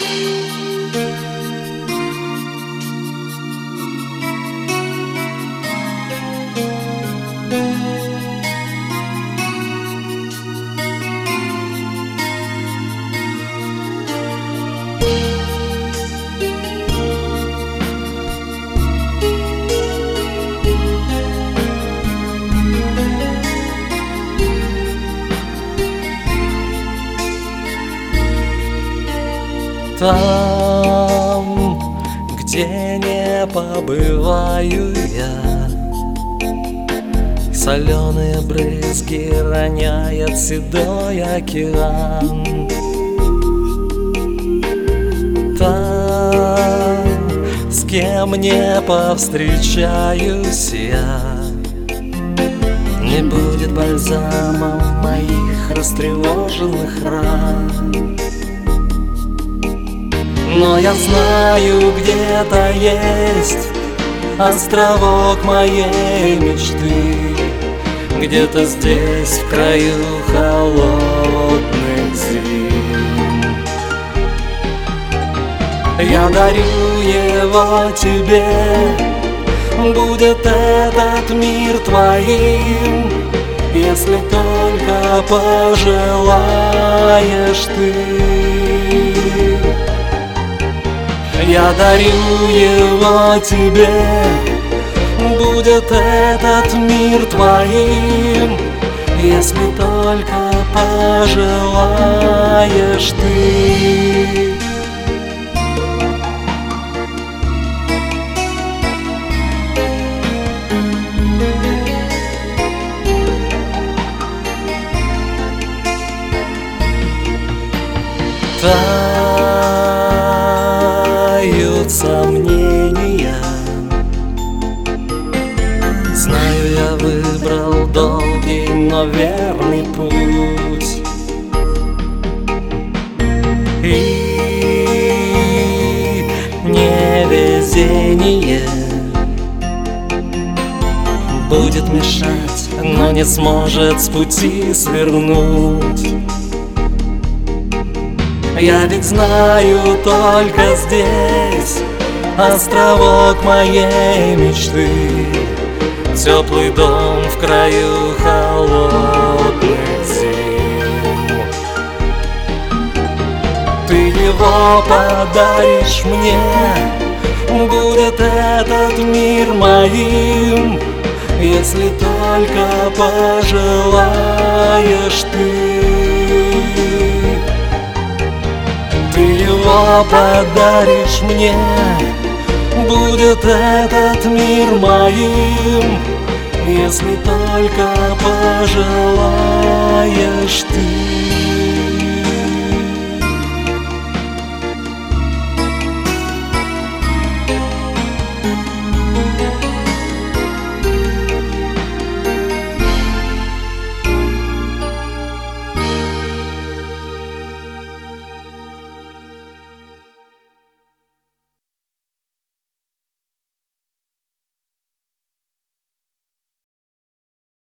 Там, где не побываю я, соленые брызги роняет седой океан. Там, с кем не повстречаюсь я, не будет бальзама моих растревоженных ран. Но я знаю, где-то есть островок моей мечты, где-то здесь, в краю холодных зим. Я дарю его тебе, будет этот мир твоим, если только пожелаешь ты. Я дарю его тебе, будет этот мир твоим, если только пожелаешь ты. Тают сомнения, знаю, я выбрал долгий, но верный путь. И невезение будет мешать, но не сможет с пути свернуть. Я ведь знаю, только здесь островок моей мечты, теплый дом в краю холодных зим. Ты его подаришь мне, будет этот мир моим, если только пожелаешь ты. Ты его подаришь мне, будет этот мир моим, если только пожелаешь ты.